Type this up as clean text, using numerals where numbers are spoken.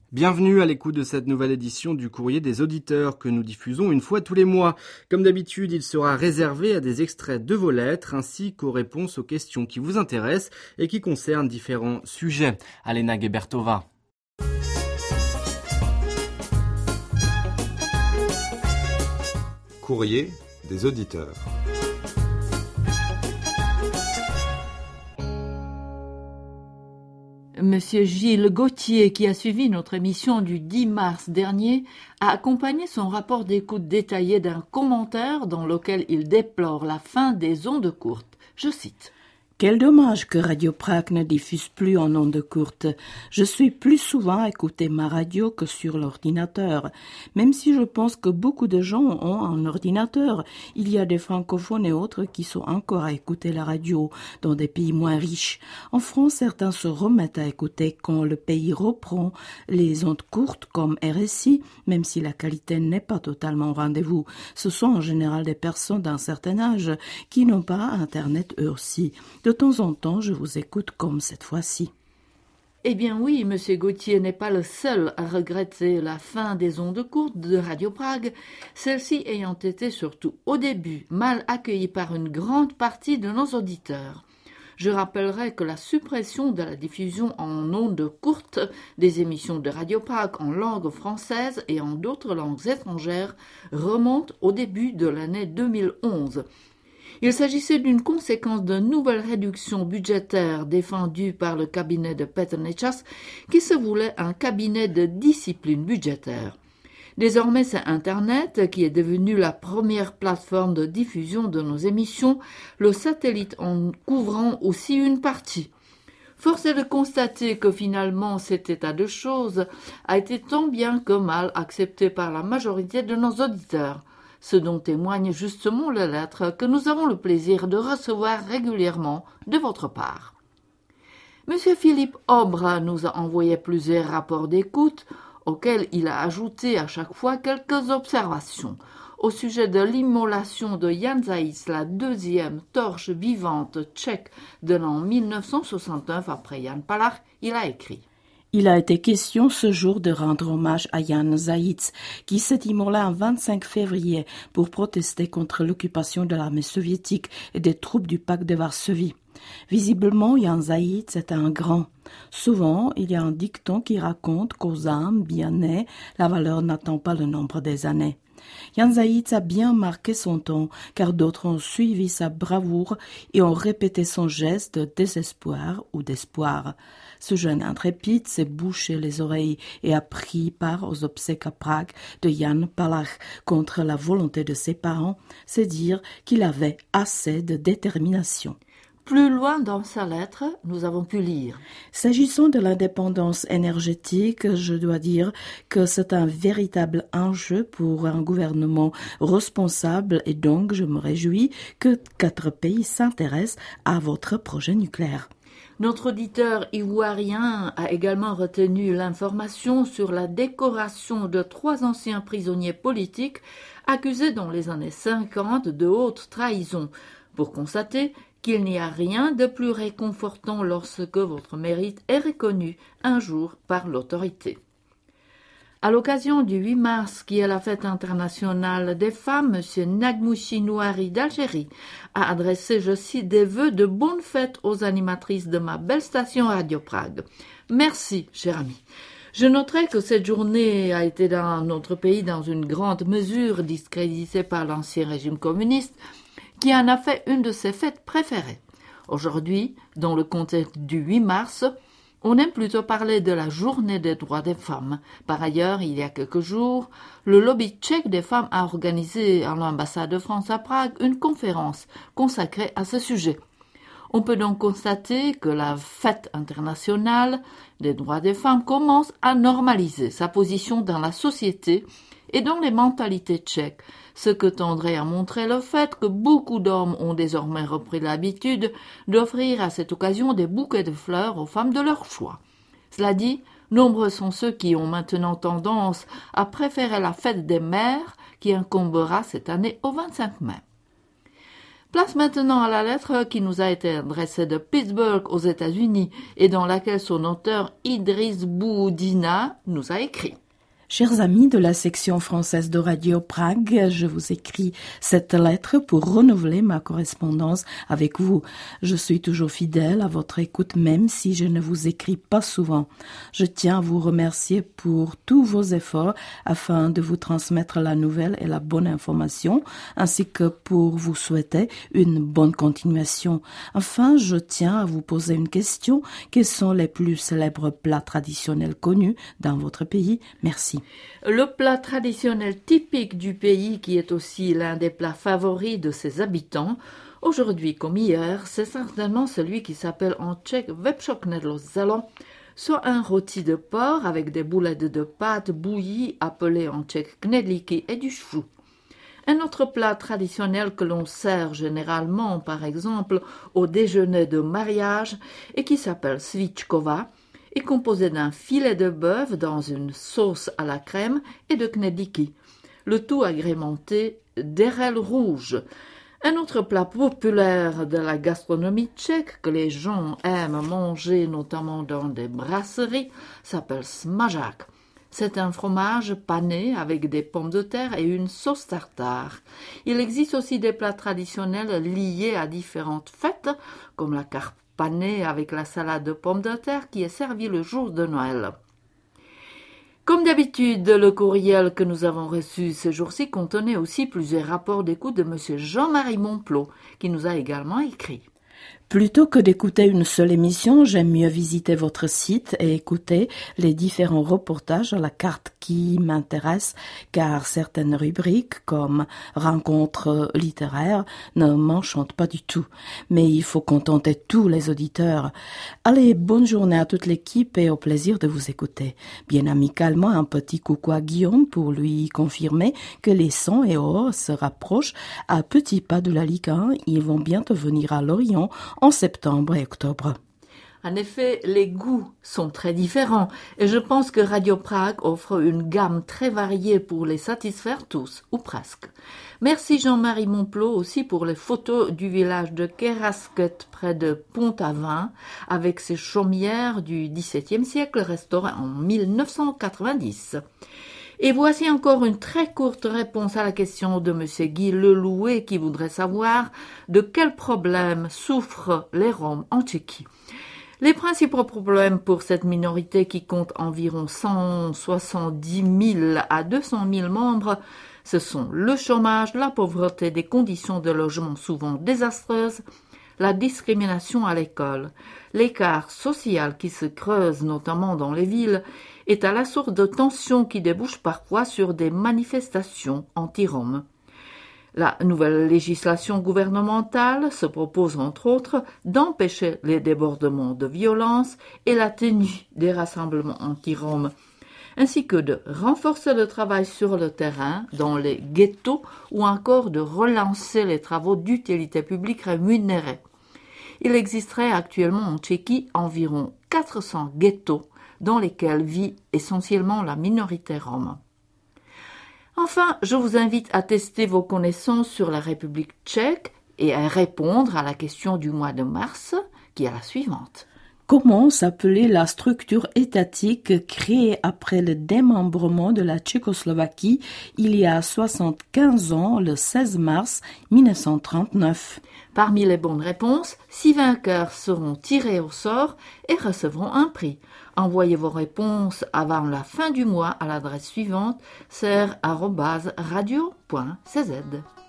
Bienvenue à l'écoute de cette nouvelle édition du Courrier des auditeurs que nous diffusons une fois tous les mois. Comme d'habitude, il sera réservé à des extraits de vos lettres ainsi qu'aux réponses aux questions qui vous intéressent et qui concernent différents sujets. Alena Gebertova. Courrier des auditeurs. Monsieur Gilles Gauthier, qui a suivi notre émission du 10 mars dernier, a accompagné son rapport d'écoute détaillé d'un commentaire dans lequel il déplore la fin des ondes courtes. Je cite. Quel dommage que Radio Prague ne diffuse plus en ondes courtes. Je suis plus souvent à écouter ma radio que sur l'ordinateur. Même si je pense que beaucoup de gens ont un ordinateur, il y a des francophones et autres qui sont encore à écouter la radio dans des pays moins riches. En France, certains se remettent à écouter quand le pays reprend les ondes courtes comme RSI, même si la qualité n'est pas totalement au rendez-vous. Ce sont en général des personnes d'un certain âge qui n'ont pas Internet eux aussi. De temps en temps, je vous écoute comme cette fois-ci. Eh bien oui, Monsieur Gauthier n'est pas le seul à regretter la fin des ondes courtes de Radio Prague, celles-ci ayant été surtout au début mal accueillies par une grande partie de nos auditeurs. Je rappellerai que la suppression de la diffusion en ondes courtes des émissions de Radio Prague en langue française et en d'autres langues étrangères remonte au début de l'année 2011. Il s'agissait d'une conséquence de nouvelles réductions budgétaires défendues par le cabinet de Petr Nečas, qui se voulait un cabinet de discipline budgétaire. Désormais, c'est Internet qui est devenu la première plateforme de diffusion de nos émissions, le satellite en couvrant aussi une partie. Force est de constater que finalement cet état de choses a été tant bien que mal accepté par la majorité de nos auditeurs, ce dont témoigne justement la lettre que nous avons le plaisir de recevoir régulièrement de votre part. Monsieur Philippe Aubre nous a envoyé plusieurs rapports d'écoute, auxquels il a ajouté à chaque fois quelques observations. Au sujet de l'immolation de Jan Zajíc, la deuxième torche vivante tchèque de l'an 1969 après Jan Palach, il a écrit. Il a été question ce jour de rendre hommage à Jan Zajíc, qui s'est immolé un 25 février pour protester contre l'occupation de l'armée soviétique et des troupes du pacte de Varsovie. Visiblement, Jan Zajíc est un grand. Souvent, il y a un dicton qui raconte qu'aux âmes bien nées, la valeur n'attend pas le nombre des années. Jan Zajíc a bien marqué son temps, car d'autres ont suivi sa bravoure et ont répété son geste de désespoir ou d'espoir. Ce jeune intrépide s'est bouché les oreilles et a pris part aux obsèques à Prague de Jan Palach contre la volonté de ses parents, c'est dire qu'il avait assez de détermination. Plus loin dans sa lettre, nous avons pu lire. S'agissant de l'indépendance énergétique, je dois dire que c'est un véritable enjeu pour un gouvernement responsable et donc je me réjouis que 4 pays s'intéressent à votre projet nucléaire. Notre auditeur ivoirien a également retenu l'information sur la décoration de 3 anciens prisonniers politiques accusés dans les années 50 de haute trahison, pour constater qu'il n'y a rien de plus réconfortant lorsque votre mérite est reconnu un jour par l'autorité. À l'occasion du 8 mars, qui est la fête internationale des femmes, M. Nagmouchi Nouari d'Algérie a adressé, je cite, des vœux de bonne fête aux animatrices de ma belle station Radio Prague. Merci, cher ami. Je noterai que cette journée a été dans notre pays dans une grande mesure discréditée par l'ancien régime communiste, qui en a fait une de ses fêtes préférées. Aujourd'hui, dans le contexte du 8 mars, on aime plutôt parler de la journée des droits des femmes. Par ailleurs, il y a quelques jours, le lobby tchèque des femmes a organisé à l'ambassade de France à Prague une conférence consacrée à ce sujet. On peut donc constater que la fête internationale des droits des femmes commence à normaliser sa position dans la société et dans les mentalités tchèques, ce que tendrait à montrer le fait que beaucoup d'hommes ont désormais repris l'habitude d'offrir à cette occasion des bouquets de fleurs aux femmes de leur choix. Cela dit, nombreux sont ceux qui ont maintenant tendance à préférer la fête des mères qui incombera cette année au 25 mai. Place maintenant à la lettre qui nous a été adressée de Pittsburgh aux États-Unis et dans laquelle son auteur Idriss Bouhoudina nous a écrit. Chers amis de la section française de Radio Prague, je vous écris cette lettre pour renouveler ma correspondance avec vous. Je suis toujours fidèle à votre écoute même si je ne vous écris pas souvent. Je tiens à vous remercier pour tous vos efforts afin de vous transmettre la nouvelle et la bonne information, ainsi que pour vous souhaiter une bonne continuation. Enfin, je tiens à vous poser une question. Quels sont les plus célèbres plats traditionnels connus dans votre pays? Merci. Le plat traditionnel typique du pays, qui est aussi l'un des plats favoris de ses habitants, aujourd'hui comme hier, c'est certainement celui qui s'appelle en tchèque vepřoknedlo zelo, soit un rôti de porc avec des boulettes de pâte bouillie appelées en tchèque knedlíky et du chou. Un autre plat traditionnel que l'on sert généralement, par exemple, au déjeuner de mariage et qui s'appelle svíčková, est composé d'un filet de bœuf dans une sauce à la crème et de knedlíky, le tout agrémenté d'érelles rouges. Un autre plat populaire de la gastronomie tchèque que les gens aiment manger notamment dans des brasseries s'appelle smažák. C'est un fromage pané avec des pommes de terre et une sauce tartare. Il existe aussi des plats traditionnels liés à différentes fêtes, comme la carpe pané avec la salade de pommes de terre qui est servie le jour de Noël. Comme d'habitude, le courriel que nous avons reçu ces jours-ci contenait aussi plusieurs rapports d'écoute de M. Jean-Marie Monplot, qui nous a également écrit. Plutôt que d'écouter une seule émission, j'aime mieux visiter votre site et écouter les différents reportages à la carte qui m'intéressent, car certaines rubriques, comme rencontres littéraires, ne m'enchantent pas du tout. Mais il faut contenter tous les auditeurs. Allez, bonne journée à toute l'équipe et au plaisir de vous écouter. Bien amicalement, un petit coucou à Guillaume pour lui confirmer que les Sons et Or se rapprochent à petits pas de la Ligue 1. Ils vont bientôt venir à Lorient en septembre et octobre. En effet, les goûts sont très différents et je pense que Radio Prague offre une gamme très variée pour les satisfaire tous, ou presque. Merci Jean-Marie Monplot aussi pour les photos du village de Kerasket près de Pont-Aven avec ses chaumières du XVIIe siècle restaurées en 1990. Et voici encore une très courte réponse à la question de M. Guy Lelouet qui voudrait savoir de quels problèmes souffrent les Roms en Tchéquie. Les principaux problèmes pour cette minorité qui compte environ 170 000 à 200 000 membres, ce sont le chômage, la pauvreté, des conditions de logement souvent désastreuses, la discrimination à l'école, l'écart social qui se creuse notamment dans les villes est à la source de tensions qui débouchent parfois sur des manifestations anti-roms. La nouvelle législation gouvernementale se propose entre autres d'empêcher les débordements de violence et la tenue des rassemblements anti-roms, ainsi que de renforcer le travail sur le terrain dans les ghettos ou encore de relancer les travaux d'utilité publique rémunérés. Il existerait actuellement en Tchéquie environ 400 ghettos dans lesquels vit essentiellement la minorité rome. Enfin, je vous invite à tester vos connaissances sur la République tchèque et à répondre à la question du mois de mars, qui est la suivante. Comment s'appelait la structure étatique créée après le démembrement de la Tchécoslovaquie il y a 75 ans, le 16 mars 1939? Parmi les bonnes réponses, 6 vainqueurs seront tirés au sort et recevront un prix. Envoyez vos réponses avant la fin du mois à l'adresse suivante, ser@radio.cz.